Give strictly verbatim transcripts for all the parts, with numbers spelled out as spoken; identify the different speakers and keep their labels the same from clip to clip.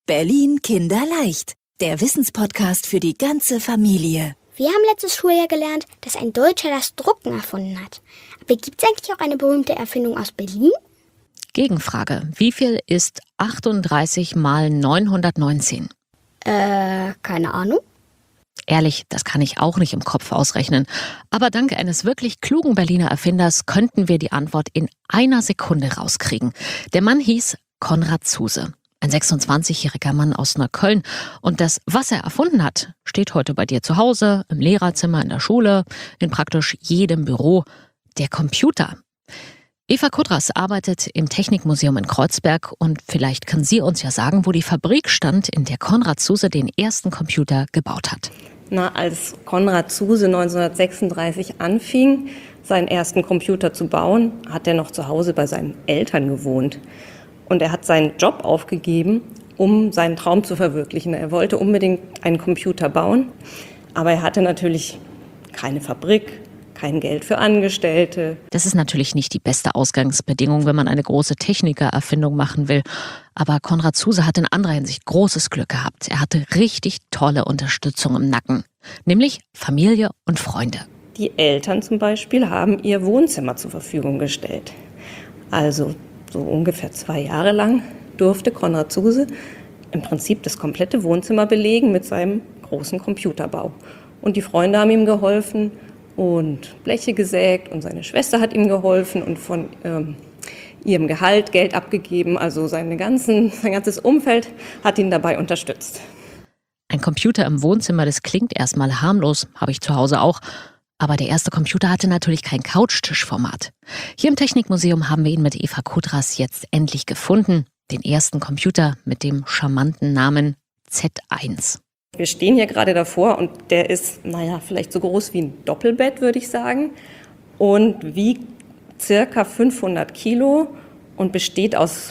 Speaker 1: Berlin kinderleicht, der Wissenspodcast für die ganze Familie.
Speaker 2: Wir haben letztes Schuljahr gelernt, dass ein Deutscher das Drucken erfunden hat. Aber gibt es eigentlich auch eine berühmte Erfindung aus Berlin?
Speaker 3: Gegenfrage. Wie viel ist achtunddreißig mal neunhundertneunzehn?
Speaker 2: Äh, keine Ahnung.
Speaker 3: Ehrlich, das kann ich auch nicht im Kopf ausrechnen. Aber dank eines wirklich klugen Berliner Erfinders könnten wir die Antwort in einer Sekunde rauskriegen. Der Mann hieß Konrad Zuse. Ein sechsundzwanzigjähriger Mann aus Neukölln. Und das, was er erfunden hat, steht heute bei dir zu Hause, im Lehrerzimmer, in der Schule, in praktisch jedem Büro. Der Computer. Eva Kudras arbeitet im Technikmuseum in Kreuzberg und vielleicht kann sie uns ja sagen, wo die Fabrik stand, in der Konrad Zuse den ersten Computer gebaut hat.
Speaker 4: Na, als Konrad Zuse neunzehnhundertsechsunddreißig anfing, seinen ersten Computer zu bauen, hat er noch zu Hause bei seinen Eltern gewohnt. Und er hat seinen Job aufgegeben, um seinen Traum zu verwirklichen. Er wollte unbedingt einen Computer bauen, aber er hatte natürlich keine Fabrik, kein Geld für Angestellte.
Speaker 3: Das ist natürlich nicht die beste Ausgangsbedingung, wenn man eine große Technikererfindung machen will. Aber Konrad Zuse hat in anderer Hinsicht großes Glück gehabt. Er hatte richtig tolle Unterstützung im Nacken, nämlich Familie und Freunde.
Speaker 4: Die Eltern zum Beispiel haben ihr Wohnzimmer zur Verfügung gestellt. Also so ungefähr zwei Jahre lang durfte Konrad Zuse im Prinzip das komplette Wohnzimmer belegen mit seinem großen Computerbau. Und die Freunde haben ihm geholfen und Bleche gesägt und seine Schwester hat ihm geholfen und von ähm, ihrem Gehalt Geld abgegeben. Also seine ganzen, sein ganzes Umfeld hat ihn dabei unterstützt.
Speaker 3: Ein Computer im Wohnzimmer, das klingt erstmal harmlos, habe ich zu Hause auch. Aber der erste Computer hatte natürlich kein Couchtischformat. Hier im Technikmuseum haben wir ihn mit Eva Kudras jetzt endlich gefunden. Den ersten Computer mit dem charmanten Namen Z eins.
Speaker 4: Wir stehen hier gerade davor und der ist, naja, vielleicht so groß wie ein Doppelbett, würde ich sagen. Und wiegt circa fünfhundert Kilo und besteht aus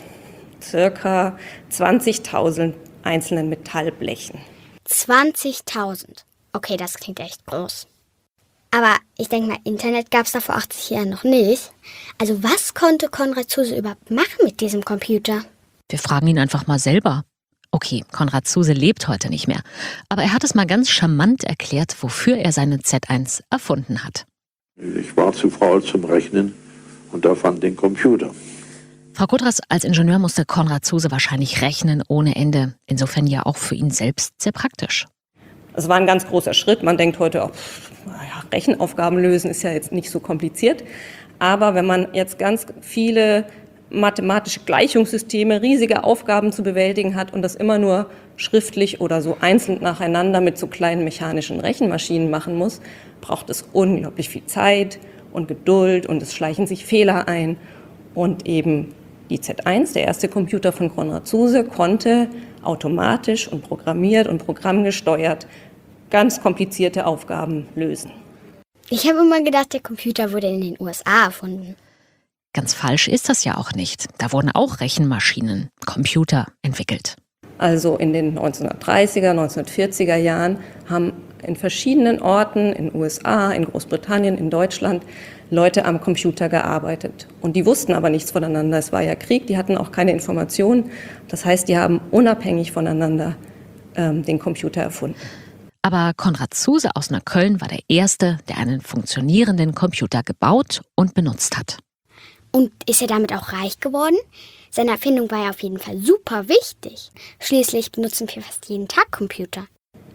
Speaker 4: circa zwanzigtausend einzelnen Metallblechen.
Speaker 2: zwanzigtausend. Okay, das klingt echt groß. Aber ich denke mal, Internet gab es da vor achtzig Jahren noch nicht. Also was konnte Konrad Zuse überhaupt machen mit diesem Computer?
Speaker 3: Wir fragen ihn einfach mal selber. Okay, Konrad Zuse lebt heute nicht mehr. Aber er hat es mal ganz charmant erklärt, wofür er seine Z eins erfunden hat.
Speaker 5: Ich war zu faul zum Rechnen und erfand den Computer.
Speaker 3: Frau Kudras, als Ingenieur musste Konrad Zuse wahrscheinlich rechnen ohne Ende. Insofern ja auch für ihn selbst sehr praktisch.
Speaker 4: Es war ein ganz großer Schritt. Man denkt heute auch, naja, Rechenaufgaben lösen ist ja jetzt nicht so kompliziert. Aber wenn man jetzt ganz viele mathematische Gleichungssysteme, riesige Aufgaben zu bewältigen hat und das immer nur schriftlich oder so einzeln nacheinander mit so kleinen mechanischen Rechenmaschinen machen muss, braucht es unglaublich viel Zeit und Geduld und es schleichen sich Fehler ein. Und eben die Z eins, der erste Computer von Konrad Zuse, konnte automatisch und programmiert und programmgesteuert ganz komplizierte Aufgaben lösen.
Speaker 2: Ich habe immer gedacht, der Computer wurde in den U S A erfunden.
Speaker 3: Ganz falsch ist das ja auch nicht. Da wurden auch Rechenmaschinen, Computer entwickelt.
Speaker 4: Also in den neunzehnhundertdreißiger, neunzehnhundertvierziger Jahren haben in verschiedenen Orten, in den U S A, in Großbritannien, in Deutschland, Leute am Computer gearbeitet. Und die wussten aber nichts voneinander. Es war ja Krieg, die hatten auch keine Informationen. Das heißt, die haben unabhängig voneinander ähm, den Computer erfunden.
Speaker 3: Aber Konrad Zuse aus Neukölln war der Erste, der einen funktionierenden Computer gebaut und benutzt hat.
Speaker 2: Und ist er damit auch reich geworden? Seine Erfindung war ja auf jeden Fall super wichtig. Schließlich benutzen wir fast jeden Tag Computer.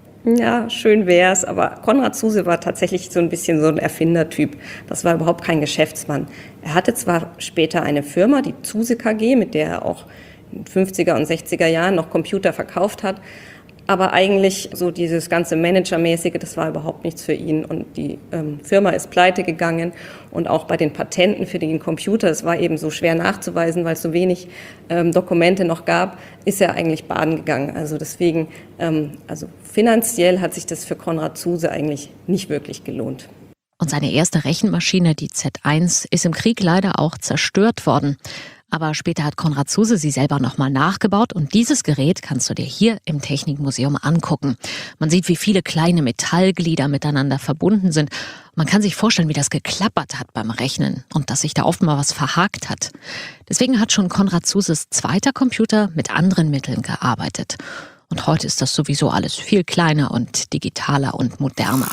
Speaker 4: Ja, schön wär's, aber Konrad Zuse war tatsächlich so ein bisschen so ein Erfindertyp. Das war überhaupt kein Geschäftsmann. Er hatte zwar später eine Firma, die Zuse K G, mit der er auch in den fünfziger und sechziger Jahren noch Computer verkauft hat, aber eigentlich so dieses ganze Managermäßige, das war überhaupt nichts für ihn. Und die ähm, Firma ist pleite gegangen und auch bei den Patenten für den Computer, es war eben so schwer nachzuweisen, weil es so wenig ähm, Dokumente noch gab, ist er eigentlich baden gegangen. Also deswegen, ähm, also finanziell hat sich das für Konrad Zuse eigentlich nicht wirklich gelohnt.
Speaker 3: Und seine erste Rechenmaschine, die Z eins, ist im Krieg leider auch zerstört worden. aber später hat Konrad Zuse sie selber nochmal nachgebaut und dieses Gerät kannst du dir hier im Technikmuseum angucken. Man sieht, wie viele kleine Metallglieder miteinander verbunden sind. Man kann sich vorstellen, wie das geklappert hat beim Rechnen und dass sich da oft mal was verhakt hat. Deswegen hat schon Konrad Zuses zweiter Computer mit anderen Mitteln gearbeitet. Und heute ist das sowieso alles viel kleiner und digitaler und moderner.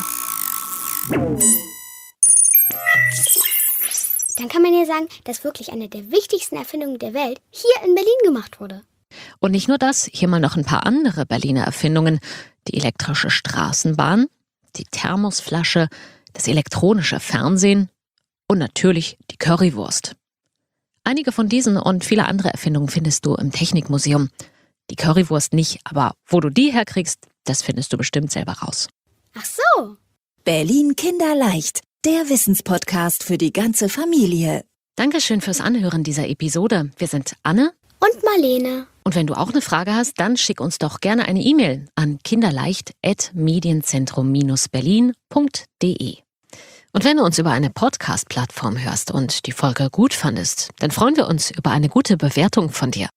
Speaker 2: Dann kann man ja sagen, dass wirklich eine der wichtigsten Erfindungen der Welt hier in Berlin gemacht wurde.
Speaker 3: Und nicht nur das, hier mal noch ein paar andere Berliner Erfindungen. Die elektrische Straßenbahn, die Thermosflasche, das elektronische Fernsehen und natürlich die Currywurst. Einige von diesen und viele andere Erfindungen findest du im Technikmuseum. Die Currywurst nicht, aber wo du die herkriegst, das findest du bestimmt selber raus.
Speaker 2: Ach so.
Speaker 1: Berlin Kinderleicht, der Wissenspodcast für die ganze Familie.
Speaker 3: Dankeschön fürs Anhören dieser Episode. Wir sind Anne
Speaker 2: Und Marlene.
Speaker 3: und wenn du auch eine Frage hast, dann schick uns doch gerne eine E-Mail an kinderleicht at medienzentrum berlin punkt de. Und wenn du uns über eine Podcast-Plattform hörst und die Folge gut fandest, dann freuen wir uns über eine gute Bewertung von dir.